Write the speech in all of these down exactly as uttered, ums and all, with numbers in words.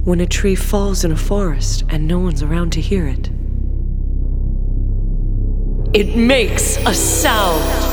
when a tree falls in a forest and no one's around to hear it. It makes a sound.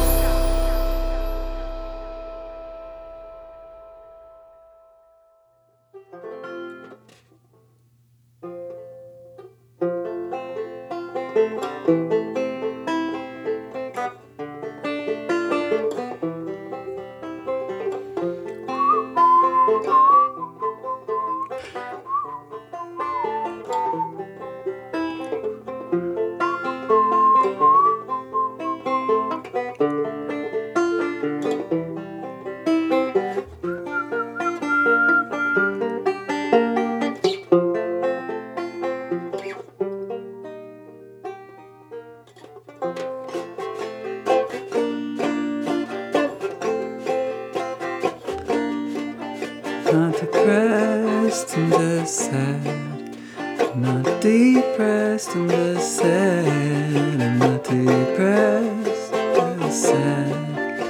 Not depressed and just sad. Not depressed and just sad. I'm not depressed, just sad.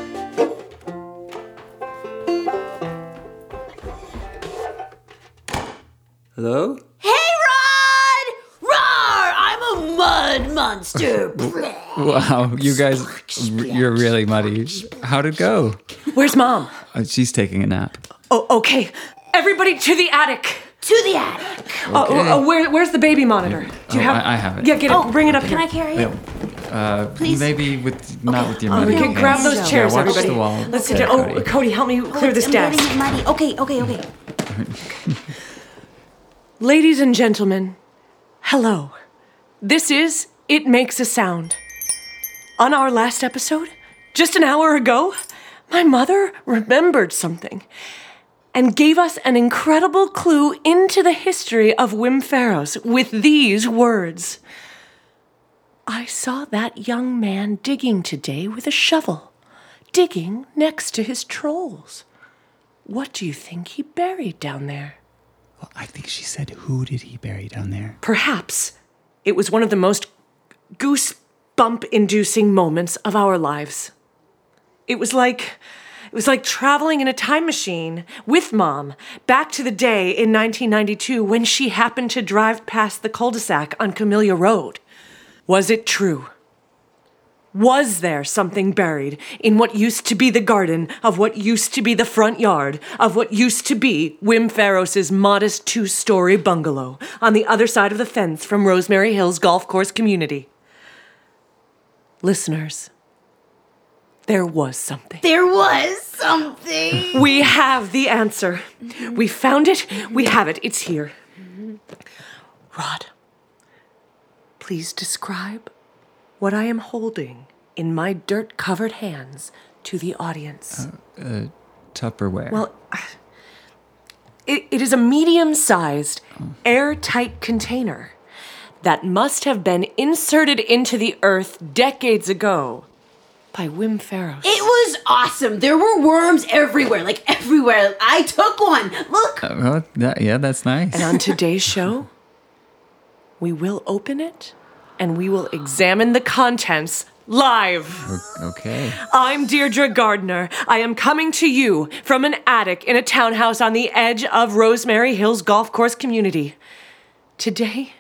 Hello? Hey, Rod! Roar! I'm a mud monster. Wow, you guys, you're really muddy. How'd it go? Where's Mom? Uh, she's taking a nap. Oh, okay. Everybody to the attic. To the attic. Uh, uh, where, where's the baby monitor? Do you Oh, have? I- I have it. Yeah, get it. Oh, Bring it up Can here. I carry it? Uh, Please? Maybe with not with your Oh, muddy We can hands. grab those Yeah, chairs, watch everybody. the wall. Let's sit Okay, down. Oh, Cody. Cody, help me clear Oh, this I'm desk. getting it muddy. Okay, okay, okay. Ladies and gentlemen, hello. This is It Makes a Sound. On our last episode, just an hour ago, my mother remembered something and gave us an incredible clue into the history of Wim Faros with these words. I saw that young man digging today with a shovel, digging next to his trolls. What do you think he buried down there? Well, I think she said, who did he bury down there? Perhaps it was one of the most goosebump-inducing moments of our lives. It was like, it was like traveling in a time machine with Mom back to the day in nineteen ninety-two when she happened to drive past the cul-de-sac on Camellia Road. Was it true? Was there something buried in what used to be the garden of what used to be the front yard of what used to be Wim Faros' modest two-story bungalow on the other side of the fence from Rosemary Hills Golf Course Community? Listeners, there was something. There was something. We have the answer. We found it. We have it. It's here. Rod, please describe what I am holding in my dirt-covered hands to the audience. Uh, uh, Tupperware. Well, it, it is a medium-sized, airtight container that must have been inserted into the earth decades ago by Wim Faros. It was awesome. There were worms everywhere, like everywhere. I took one. Look. Uh, well, that, yeah, that's nice. And on today's show, we will open it and we will examine the contents live. O- okay. I'm Deirdre Gardner. I am coming to you from an attic in a townhouse on the edge of Rosemary Hills Golf Course Community. Today,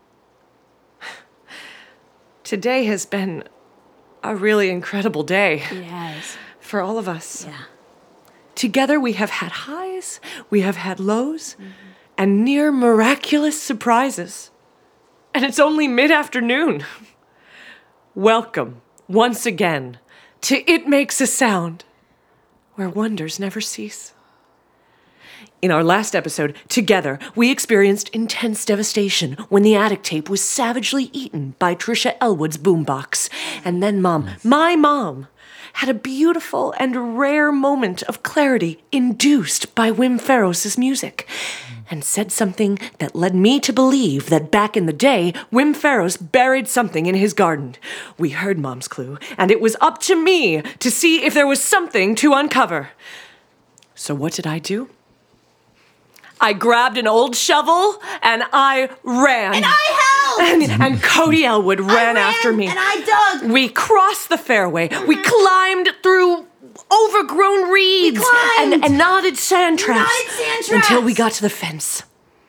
today has been a really incredible day Yes. for all of us. Yeah. Together we have had highs, we have had lows, mm-hmm. and near miraculous surprises. And it's only mid-afternoon. Welcome, once again, to It Makes a Sound, where wonders never cease. In our last episode, together, we experienced intense devastation when the attic tape was savagely eaten by Trisha Elwood's boombox. And then Mom, my mom, had a beautiful and rare moment of clarity induced by Wim Faros' music, and said something that led me to believe that back in the day, Wim Faros buried something in his garden. We heard Mom's clue, and it was up to me to see if there was something to uncover. So what did I do? I grabbed an old shovel, and I ran. And I helped! And, and Cody Elwood ran, I ran after me. And I dug. We crossed the fairway. We climbed through overgrown reeds climbed. and, and knotted sand traps, Knotted sand traps. until we got to the fence.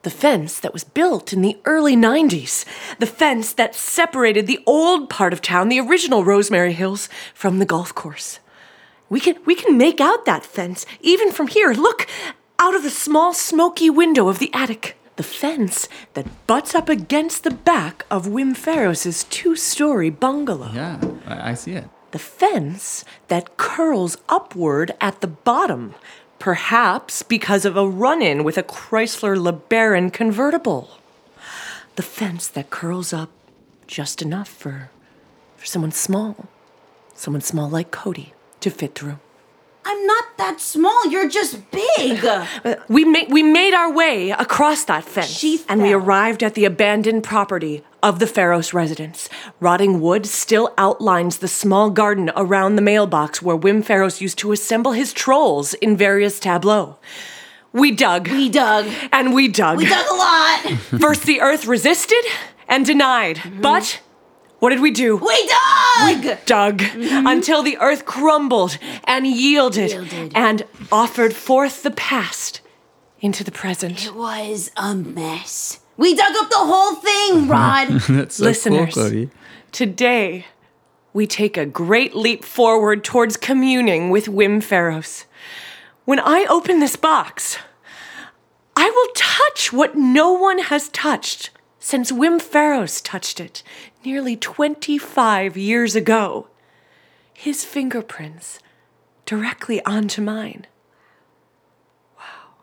The fence that was built in the early nineties. The fence that separated the old part of town, the original Rosemary Hills, from the golf course. We can, we can make out that fence, even from here. Look, out of the small smoky window of the attic. The fence that butts up against the back of Wim Ferros's two-story bungalow. Yeah, I, I see it. The fence that curls upward at the bottom, perhaps because of a run-in with a Chrysler LeBaron convertible. The fence that curls up just enough for, for someone small, someone small like Cody, to fit through. I'm not that small. You're just big. We made we made our way across that fence, She and we fell. arrived at the abandoned property of the Ferros residence. Rotting wood still outlines the small garden around the mailbox where Wim Ferros used to assemble his trolls in various tableaux. We dug. We dug. And we dug. We dug a lot. First, the earth resisted and denied, but what did we do? We dug. Dug until the earth crumbled and yielded, Yielded. and offered forth the past into the present. It was a mess. We dug up the whole thing, Rod. That's so Listeners, cool, Cody. today we take a great leap forward towards communing with Wim Ferros. When I open this box, I will touch what no one has touched since Wim Ferros touched it nearly twenty-five years ago. His fingerprints directly onto mine. Wow.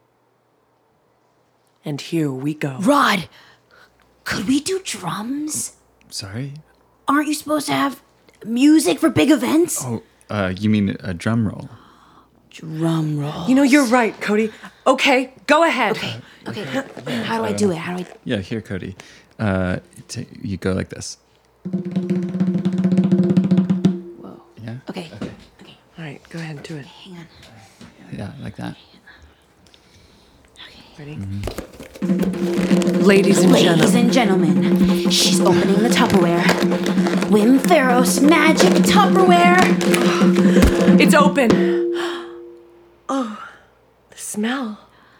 And here we go. Rod, could we do drums? Sorry? Aren't you supposed to have music for big events? Oh, uh, you mean a drum roll? Drum roll. You know, you're right, Cody. Okay, go ahead. Okay, okay. How do I do it? How do I... Yeah, here, Cody. Uh, t- you go like this. Whoa. Yeah? Okay. Okay. Okay. All right, go ahead and do it. Hang on. Yeah, like that. Ready? Ladies and Ladies gentlemen. and gentlemen, she's opening the Tupperware. Wim Ferros magic Tupperware. It's open. Oh, the smell.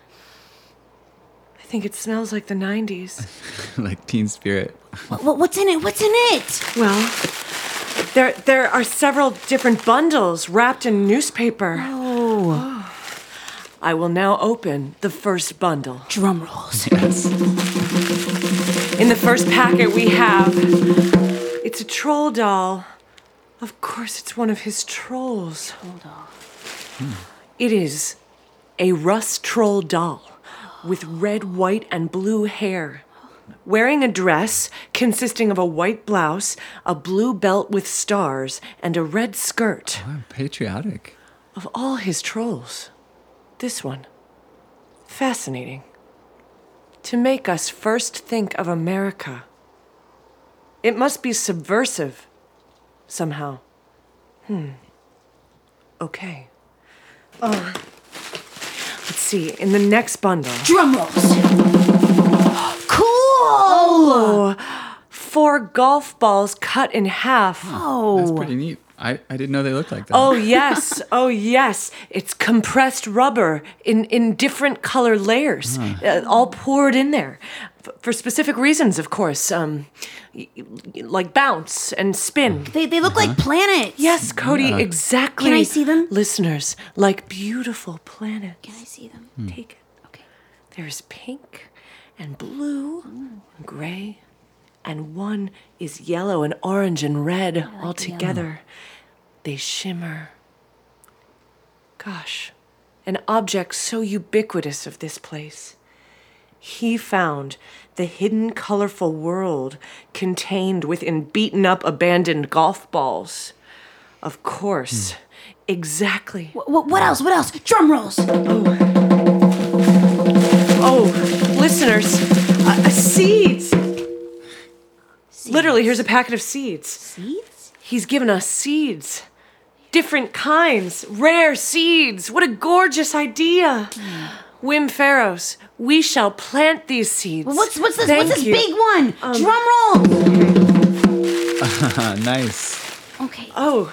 I think it smells like the nineties. Like Teen Spirit. What, what, what's in it? What's in it? Well, there there are several different bundles wrapped in newspaper. Oh. I will now open the first bundle. Drum rolls. Yes. In the first packet we have, it's a troll doll. Of course, it's one of his trolls. Hold on. It is a Russ troll doll with red, white, and blue hair, wearing a dress consisting of a white blouse, a blue belt with stars, and a red skirt. Oh, patriotic. Of all his trolls, this one, fascinating. To make us first think of America. It must be subversive, somehow. Hmm. Okay. Uh, let's see, in the next bundle. Drum rolls. Cool. Oh, four golf balls cut in half. Oh. That's pretty neat. I, I didn't know they looked like that. Oh, yes. Oh, yes. It's compressed rubber in, in different color layers, uh, all poured in there. F- for specific reasons, of course. Um, y- y- like bounce and spin. They, they look like planets. Yes, Cody, Yeah. exactly. Can I see them? Listeners, like beautiful planets. Can I see them? Take it. Okay. There's pink and blue and gray, and one is yellow and orange and red all together. They shimmer. Gosh, an object so ubiquitous of this place. He found the hidden colorful world contained within beaten up abandoned golf balls. Of course, exactly. What, what, what else? What else? Drum rolls. Oh, listeners, uh, uh, seeds. Literally, here's a packet of seeds. Seeds? He's given us seeds. Different kinds, rare seeds. What a gorgeous idea. Wim Ferros, we shall plant these seeds. What's what's this? Thank what's this you. big one? Drum roll. Nice. Okay. Oh,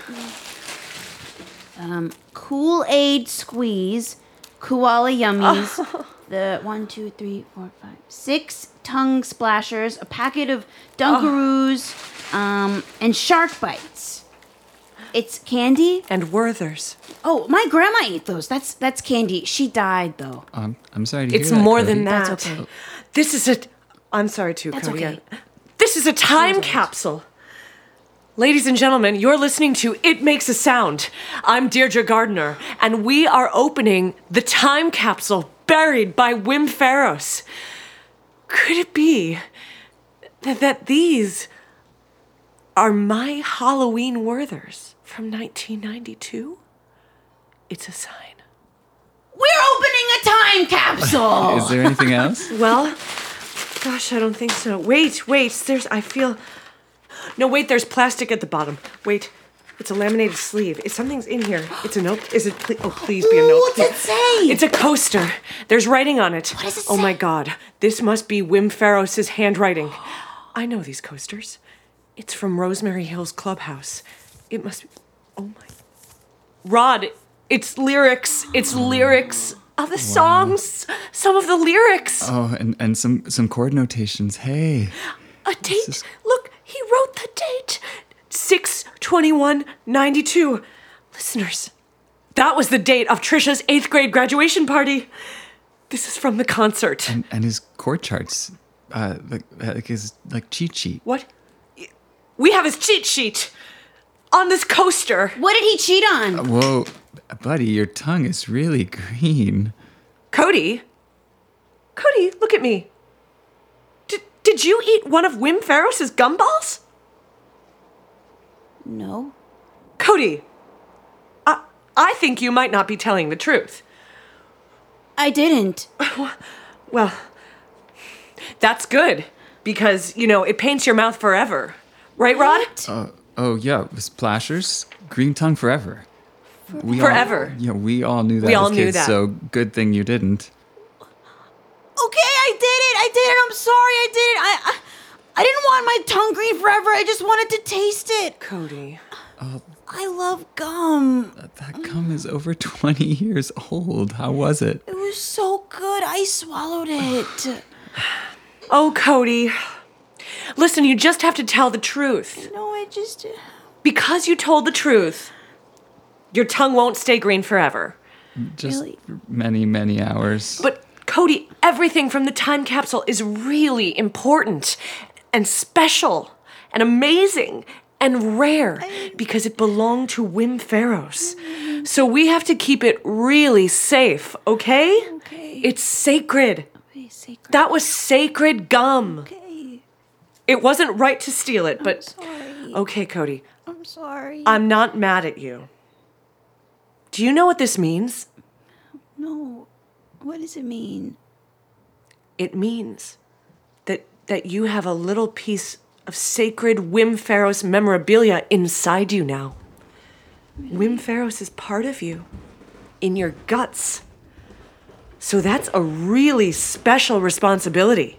Um, Kool-Aid squeeze, koala yummies, the one, two, three, four, five, six tongue splashers, a packet of Dunkaroos, oh. um, and shark bites. It's candy and Werther's. Oh, my grandma ate those. That's that's candy. She died though. Um, I'm sorry to it's hear that. It's more Cody. than that. That's okay. This is a. I'm sorry too, That's Cody. okay. This is a time capsule. Ladies and gentlemen, you're listening to It Makes a Sound. I'm Deirdre Gardner, and we are opening the time capsule buried by Wim Faros. Could it be that, that these are my Halloween Werthers from nineteen ninety-two? It's a sign. We're opening a time capsule! Is there anything else? Well, gosh, I don't think so. Wait, wait, there's, I feel... No, wait, there's plastic at the bottom. Wait, it's a laminated sleeve. Is something's in here? It's a note. Is it? Ple- oh, please be a note. What's it say? It's a coaster. There's writing on it. What does it oh say? my God, this must be Wim Faros' handwriting. I know these coasters. It's from Rosemary Hills Clubhouse. It must be. Oh my. Rod, it's lyrics. It's lyrics of the songs. Some of the lyrics. Oh, and, and some, some chord notations. Hey. A date. is- Look, he wrote the date. six twenty-one ninety-two. Listeners, that was the date of Trisha's eighth grade graduation party. This is from the concert. And, and his chord charts, uh, like, like his like cheat sheet. What? We have his cheat sheet on this coaster. What did he cheat on? Whoa, buddy, your tongue is really green. Cody? Cody, look at me. Did, did you eat one of Wim Faros' gumballs? No. Cody, I, I think you might not be telling the truth. I didn't. Well, that's good, because, you know, it paints your mouth forever. Right, Rod? What? Uh, oh, yeah, splashers, green tongue forever. We Forever. All, yeah, we all knew that We as all knew kids, that. so good thing you didn't. Okay, I did it. I did it. I'm sorry. I did it. I, I, I didn't want my tongue green forever. I just wanted to taste it. Cody. I love gum. That gum is over twenty years old. How was it? It was so good. I swallowed it. Oh, Cody. Listen, you just have to tell the truth. No, I just. Because you told the truth, your tongue won't stay green forever. Just Really? many, many hours. But, Cody, everything from the time capsule is really important and special and amazing and rare because it belonged to Wim Faros. So we have to keep it really safe, okay? Okay. It's sacred. Okay, sacred. That was sacred gum. Okay. It wasn't right to steal it, but... Sorry. Okay, Cody, I'm sorry. I'm not mad at you. Do you know what this means? No. What does it mean? It means that that you have a little piece of sacred Wim Faros memorabilia inside you now. Wim Faros is part of you, in your guts. So that's a really special responsibility.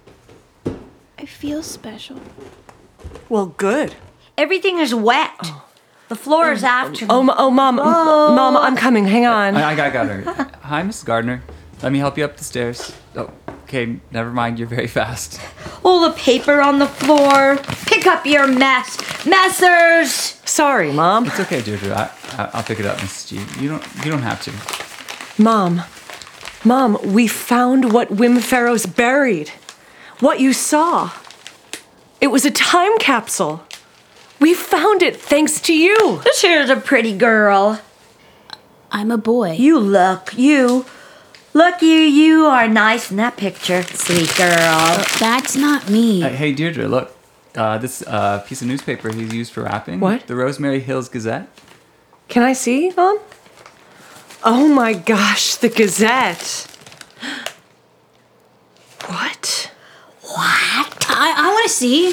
I feel special. Well, good. Everything is wet. The floor is after me. Oh, m- oh, mom, m- mom, I'm coming. Hang on. I, I got, got her. Hi, Missus Gardner. Let me help you up the stairs. Oh, okay, never mind. You're very fast. All the paper on the floor. Pick up your mess. Messers! Sorry, mom. It's okay, Deirdre. I, I, I'll pick it up, Missus G. You don't, you don't have to. Mom, Mom, we found what Wim Faros buried. What you saw. It was a time capsule. We found it thanks to you. This here's a pretty girl. I'm a boy. You look, you. Look, you, you are nice in that picture, sweet girl. That's not me. Uh, hey, Deirdre, look. Uh, this uh, piece of newspaper he's used for wrapping. What? The Rosemary Hills Gazette. Can I see, Mom? Oh my gosh, the Gazette. What? What? I, I want to see.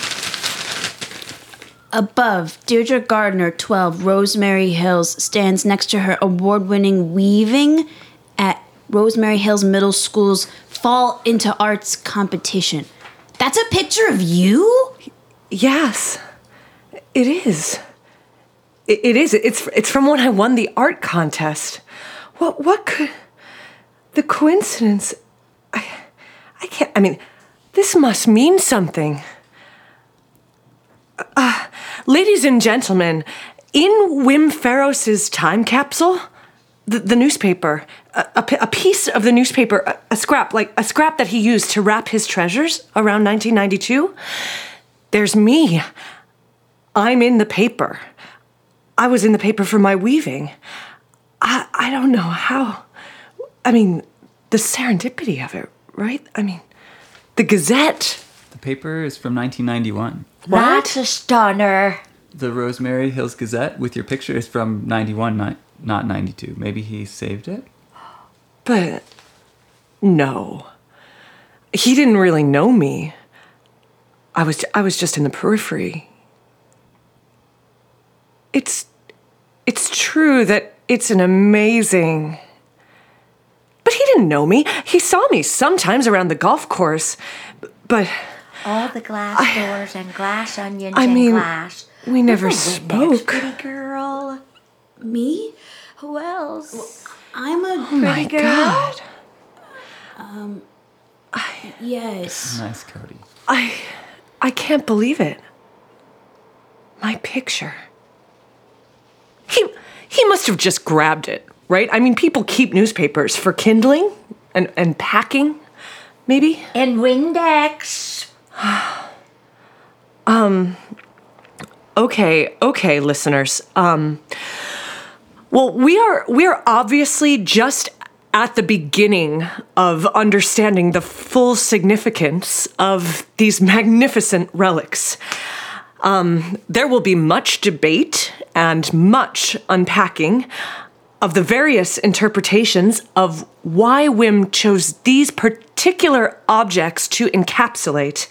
Above, Deirdre Gardner, twelve, Rosemary Hills, stands next to her award-winning weaving at Rosemary Hills Middle School's Fall into Arts competition. That's a picture of you? Yes, it is. It, it is. It's it's from when I won the art contest. What what could the coincidence, I, I can't, I mean, this must mean something. Uh, ladies and gentlemen, in Wim Ferros's time capsule, the, the newspaper, a, a, a piece of the newspaper, a, a scrap, like a scrap that he used to wrap his treasures around nineteen ninety-two, there's me. I'm in the paper. I was in the paper for my weaving. I, I don't know how. I mean, the serendipity of it, right? I mean, the Gazette. The paper is from nineteen ninety-one. That's a stunner. The Rosemary Hills Gazette with your picture is from ninety-one, ni- not ninety-two. Maybe he saved it? But no. He didn't really know me. I was I was just in the periphery. It's it's true that it's an amazing. But he didn't know me. He saw me sometimes around the golf course. B- But All the glass I- doors and glass onions I and mean, glass. we never Oh, spoke. Pretty girl. Me? Who else? I'm a Oh my pretty girl. God. Yes. Nice, Cody. I I can't believe it. My picture. He he must have just grabbed it, right? I mean, people keep newspapers for kindling and, and packing, maybe. And Windex. Okay, okay, listeners. Um, well, we are we are obviously just at the beginning of understanding the full significance of these magnificent relics. Um, there will be much debate and much unpacking of the various interpretations of why Wim chose these particular objects to encapsulate.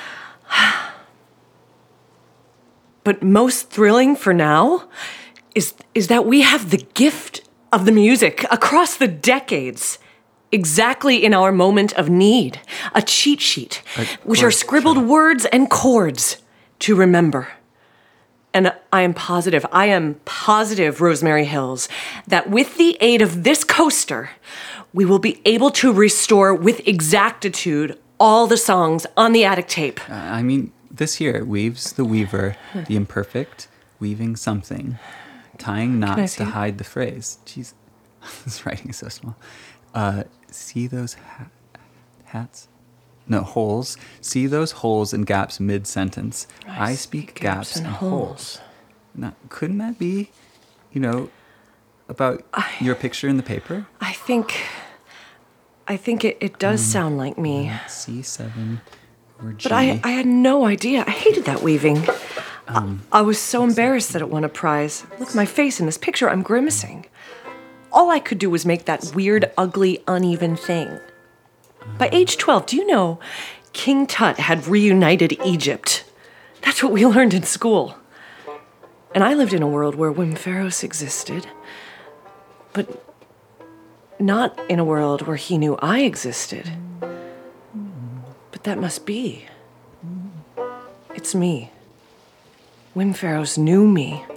But most thrilling for now is, is that we have the gift of the music across the decades, exactly in our moment of need, a cheat sheet, A which are chord scribbled chart. words and chords to remember. And I am positive, I am positive, Rosemary Hills, that with the aid of this coaster, we will be able to restore with exactitude all the songs on the attic tape. Uh, I mean, this here weaves the weaver, the imperfect, weaving something, tying I knots see to it? hide the phrase. Jeez, this writing is so small. Uh, see those ha- hats? No, holes. See those holes and gaps mid-sentence. I, speak gaps, and holes. Now, couldn't that be, you know, about your picture in the paper? I think, I think it, it does sound like me. C seven or G. But I, I had no idea. I hated that weaving. I, I was so embarrassed that it won a prize. Look at my face in this picture. I'm grimacing. All I could do was make that weird, ugly, uneven thing. By age twelve, do you know King Tut had reunited Egypt? That's what we learned in school. And I lived in a world where Wim Ferros existed, but not in a world where he knew I existed. But that must be. It's me. Wim Ferros knew me.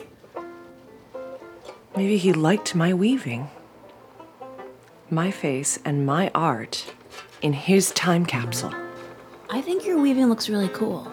Maybe he liked my weaving. My face and my art in his time capsule. I think your weaving looks really cool.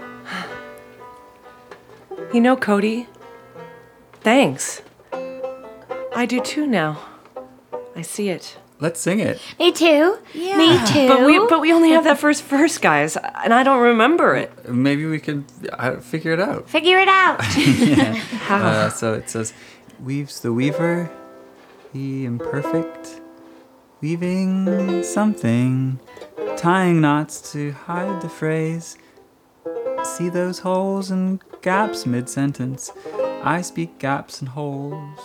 You know, Cody, thanks. I do too now. I see it. Let's sing it. Me too. Yeah. Me too. But we but we only have that first verse, guys, and I don't remember it. Maybe we could uh, figure it out. Figure it out. How? Uh, so it says, weaves the weaver, the imperfect, weaving something, tying knots to hide the phrase. See those holes and gaps mid-sentence. I speak gaps and holes.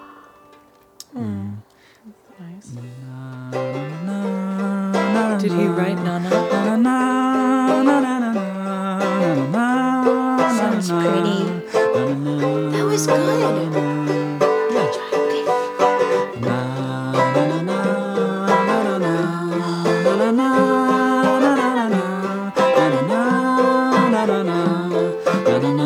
Nice. Did he write Nana? Sounds pretty. That was good.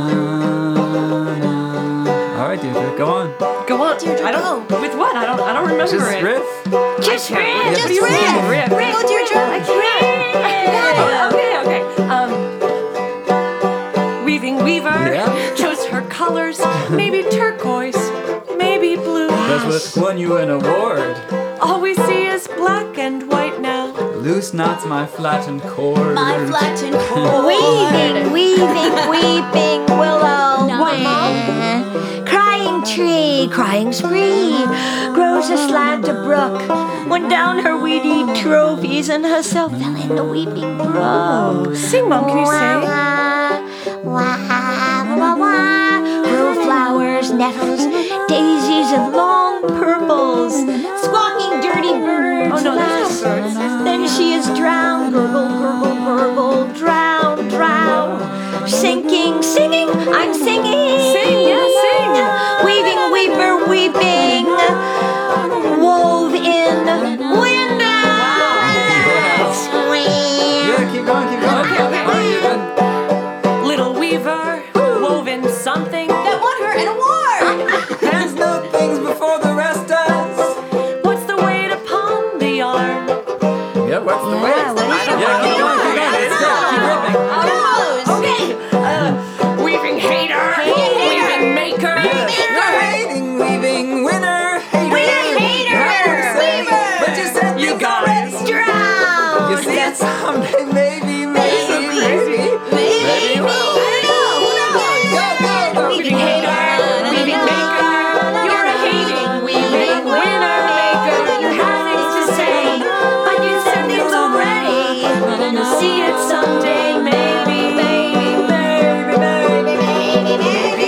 All right, Deirdre, go on. Go on. Deirdre, I don't. With what? I don't. I don't remember. remember Just it. riff. Just riff. Just What do you riff. mean, riff? Riff. Go, Deirdre. I can't. Okay, okay. Um, Weaving Weaver Yeah. chose her colors. Maybe turquoise, maybe blue. That's what won you an award. All we see is black and white now. Loose knots my flattened cord. My flattened cord. Weaving, weaving, weeping willow. No. Wah. Crying tree, crying spree. Grows aslant a brook. Went down her weedy trophies and herself fell in the weeping brook. Sing, Mom, can you sing? Wah, wah, wah, wah. Grow flowers, nettles, daisies of long purples. Squawking dirty birds. Oh, no, there's no laugh. birds. Then she is drowned, gurgle, gurgle, gurgle, drown, drown. Sinking, singing, I'm singing. Sing, yeah, sing. Weaving, weeper, weeping. Wove in window. Yeah, keep going, keep going. Okay, okay. Oh, you're good. Little Weaver wove in something. That won her an award. Hands know things before the rest does. What's the way to palm the yarn? Yeah, what's the Yeah, way? what is Yeah, the keep going, keep going. It's good. Keep ripping. Okay. Uh, weaving hater. Weaving maker. You're hating, weaving, winner, hater. Winner, hater, weaver. But you said You things got already. it. Drown. You see it someday, maybe, maybe, maybe, maybe, well. Go, go, go. Weaving hater. Weaving maker. You're a hating. Weaving winner maker. You have things to say, but you said things already. You'll see it someday, maybe, maybe, maybe, maybe, maybe,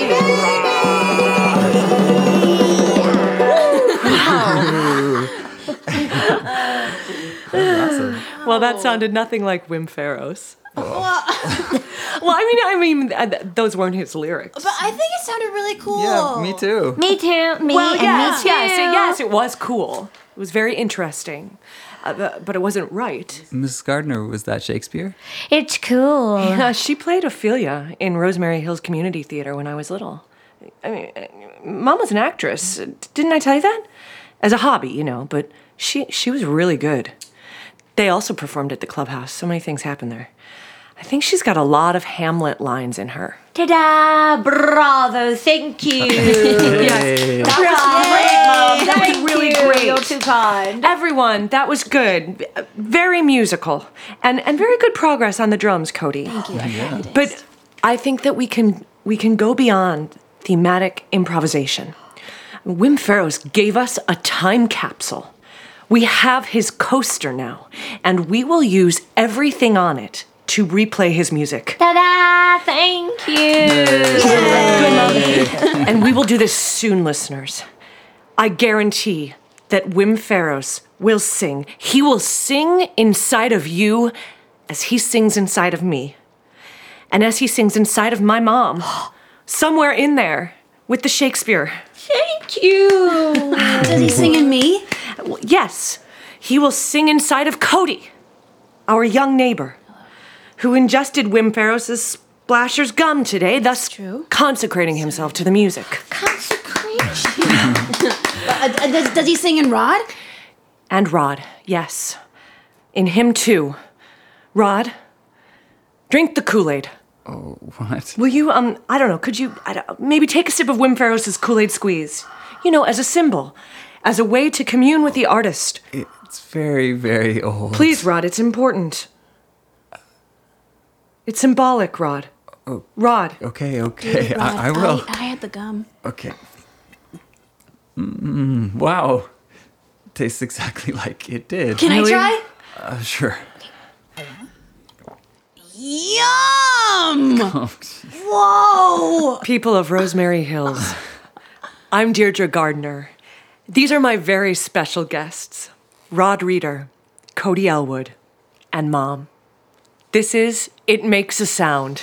Awesome. Well, that sounded nothing like Wim Farrows. Well, I mean, I mean, uh, th- those weren't his lyrics. But I think it sounded really cool. Yeah, me too. Me too. Me Well, and yes, me too. yes, yes, it was cool. It was very interesting, uh, but, but it wasn't right. Missus Gardner, was that Shakespeare? It's cool. Uh, she played Ophelia in Rosemary Hills Community Theater when I was little. I mean, uh, Mom was an actress. Didn't I tell you that? As a hobby, you know, but she she was really good. They also performed at the clubhouse. So many things happened there. I think she's got a lot of Hamlet lines in her. Ta-da! Bravo! Thank you. Yes. That was great, Mom. That was really you. great. You're too kind. Everyone, that was good. Very musical. And and very good progress on the drums, Cody. Thank you. But I think that we can we can go beyond thematic improvisation. Wim Farrows gave us a time capsule. We have his coaster now, and we will use everything on it to replay his music. Ta-da! Thank you. And we will do this soon, listeners. I guarantee that Wim Farrows will sing. He will sing inside of you as he sings inside of me. And as he sings inside of my mom. Somewhere in there with the Shakespeare. Thank you. Does he sing in me? Well, yes, he will sing inside of Cody, our young neighbor, who ingested Wim Farrows' Splasher's gum today, thus True. consecrating himself to the music. Consecration. Uh, does, does he sing in Rod? And Rod, yes. In him too. Rod, drink the Kool-Aid. Oh, what? Will you, um, I don't know, could you I don't, maybe take a sip of Wim Farrows' Kool-Aid squeeze? You know, as a symbol, as a way to commune with the artist. It's very, very old. Please, Rod, it's important. It's symbolic, Rod. Oh. Rod. Okay, okay, Rod, I, I will. I, I had the gum. Okay. Mm, wow. Tastes exactly like it did. Can Really? I try? Uh, sure. Yum! Oh, Whoa! People of Rosemary Hills, I'm Deirdre Gardner. These are my very special guests, Rod Reeder, Cody Elwood, and Mom. This is It Makes a Sound.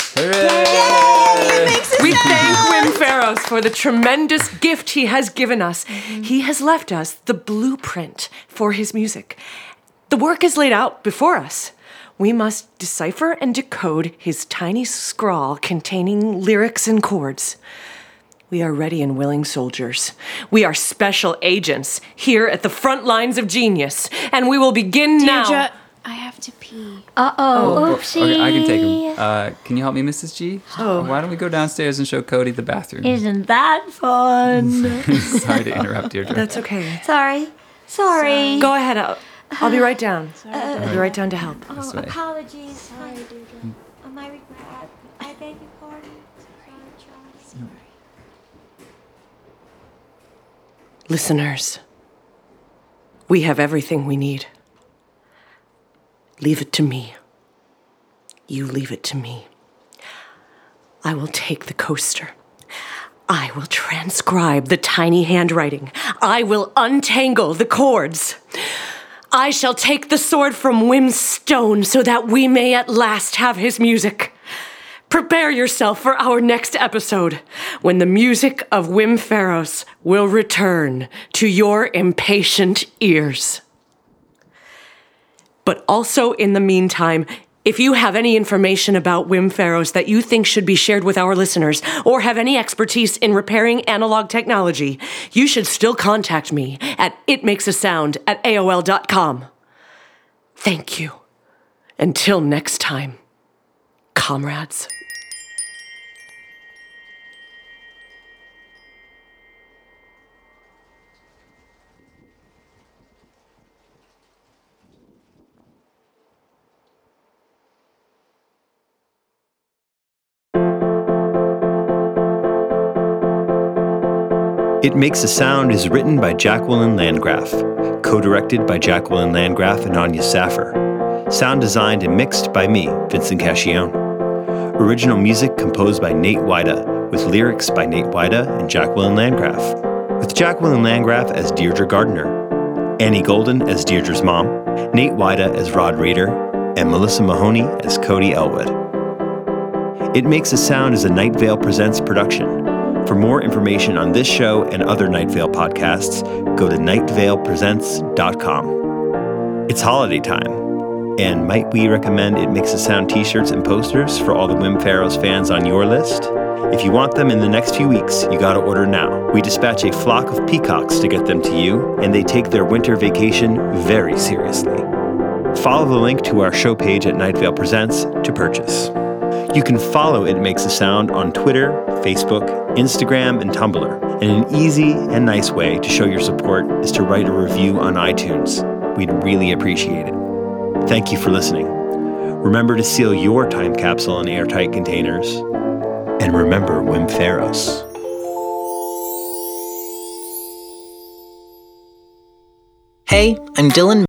We thank Wim Farrows for the tremendous gift he has given us. He has left us the blueprint for his music. The work is laid out before us. We must decipher and decode his tiny scrawl containing lyrics and chords. We are ready and willing soldiers. We are special agents here at the front lines of genius, and we will begin now. Deirdre, I have to pee. Uh-oh, oopsie. Okay, I can take him. Uh, can you help me, Missus G? Oh. Why don't we go downstairs and show Cody the bathroom? Isn't that fun? Sorry to interrupt, Deirdre. That's okay. Sorry. Sorry. Go ahead. I'll, I'll be right down. I'll be right down to help. Oh, way. apologies. Sorry, Deirdre. Oh, my regret. I beg your pardon. Sorry, Charlie. Listeners, we have everything we need. Leave it to me. You leave it to me. I will take the coaster. I will transcribe the tiny handwriting. I will untangle the cords. I shall take the sword from Wim's stone so that we may at last have his music. Prepare yourself for our next episode, when the music of Wim Faros will return to your impatient ears. But also in the meantime, if you have any information about Wim Faros that you think should be shared with our listeners, or have any expertise in repairing analog technology, you should still contact me at itmakesasound at A O L dot com. Thank you. Until next time, comrades. It Makes a Sound is written by Jacqueline Landgraf, co-directed by Jacqueline Landgraf and Anya Saffer. Sound designed and mixed by me, Vincent Cacchione. Original music composed by Nate Wida, with lyrics by Nate Wida and Jacqueline Landgraf. With Jacqueline Landgraf as Deirdre Gardner, Annie Golden as Deirdre's mom, Nate Wida as Rod Rader, and Melissa Mahoney as Cody Elwood. It Makes a Sound is a Night Vale Presents production. For more information on this show and other Night Vale podcasts, go to night vale presents dot com. It's holiday time, and might we recommend It Makes a Sound t-shirts and posters for all the Wim Faros fans on your list? If you want them in the next few weeks, you gotta order now. We dispatch a flock of peacocks to get them to you, and they take their winter vacation very seriously. Follow the link to our show page at Night Vale Presents to purchase. You can follow It Makes a Sound on Twitter, Facebook, Instagram, and Tumblr. And an easy and nice way to show your support is to write a review on iTunes. We'd really appreciate it. Thank you for listening. Remember to seal your time capsule in airtight containers. And remember Wim Faros. Hey, I'm Dylan